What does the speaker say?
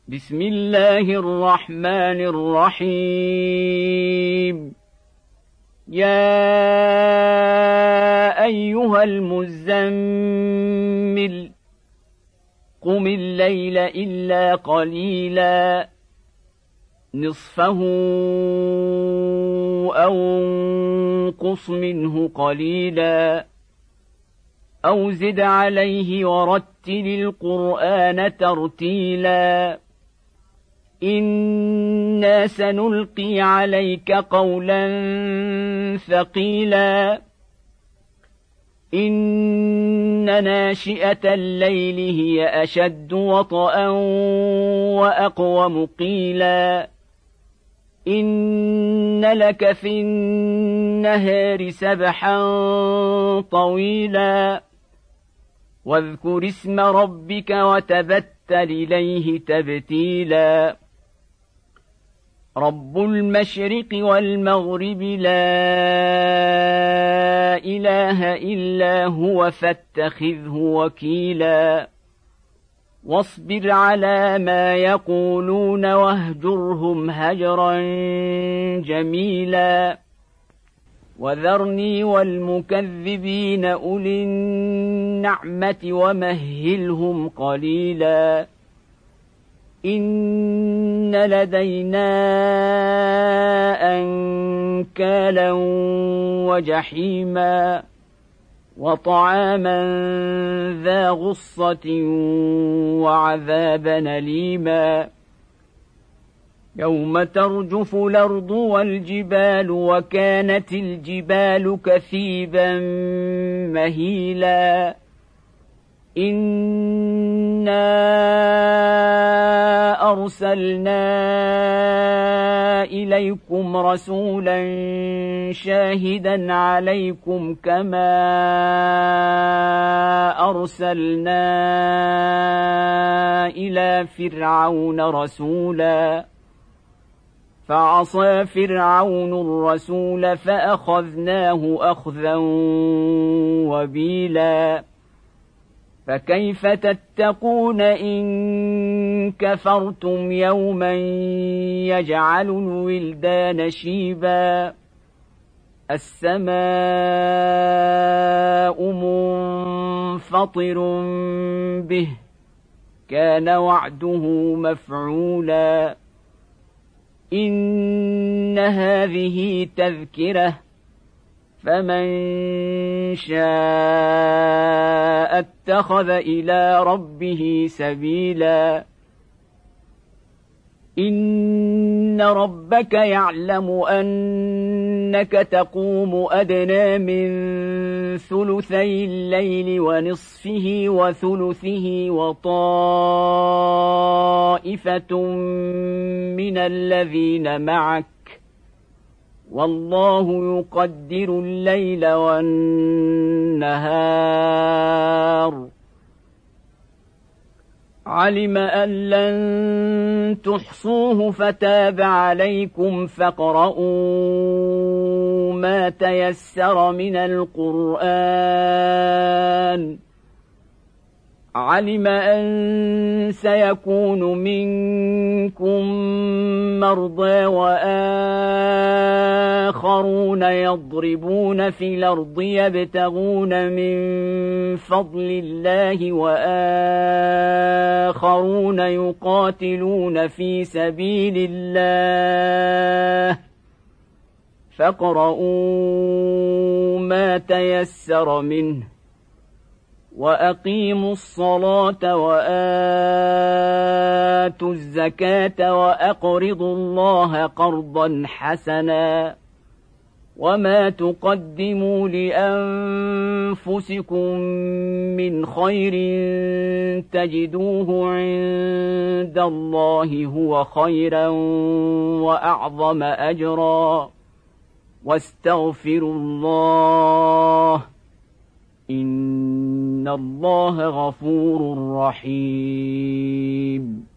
بسم الله الرحمن الرحيم. يا أيها المزمل قم الليل إلا قليلا نصفه أو انقص منه قليلا أو زد عليه ورتل القرآن ترتيلا إنا سنلقي عليك قولا ثقيلا إن ناشئة الليل هي أشد وطئا وأقوم قيلا إن لك في النهار سبحا طويلا واذكر اسم ربك وتبتل إليه تبتيلا رب المشرق والمغرب لا إله إلا هو فاتخذه وكيلا واصبر على ما يقولون واهجرهم هجرا جميلا وذرني والمكذبين أولي النعمة ومهلهم قليلا إن لدينا أنكالا وجحيما وطعاما ذا غصة وعذابا أليما يوم ترجف الأرض والجبال وكانت الجبال كثيبا مهيلا إنا أرسلنا إليكم رسولا شاهدا عليكم كما أرسلنا إلى فرعون رسولا فعصى فرعون الرسول فأخذناه أخذا وبيلا فكيف تتقون إن كفرتم يوما يجعل الولدان شيبا السماء منفطر به كان وعده مفعولا إن هذه تذكرة فمن شاء اتخذ إلى ربه سبيلا إن ربك يعلم أنك تقوم أدنى من ثلثي الليل ونصفه وثلثه وطائفة من الذين معك والله يقدر الليل والنهار علم أن لن تحصوه فتاب عليكم فاقرؤوا ما تيسر من القرآن علم أن سيكون منكم مرضى وآخرون يضربون في الأرض يبتغون من فضل الله وآخرون يقاتلون في سبيل الله فاقرؤوا ما تيسر منه وأقيموا الصلاة وآتوا الزكاة وأقرضوا الله قرضا حسنا وما تقدموا لأنفسكم من خير تجدوه عند الله هو خيرا وأعظم أجرا واستغفروا الله إن الله غفور رحيم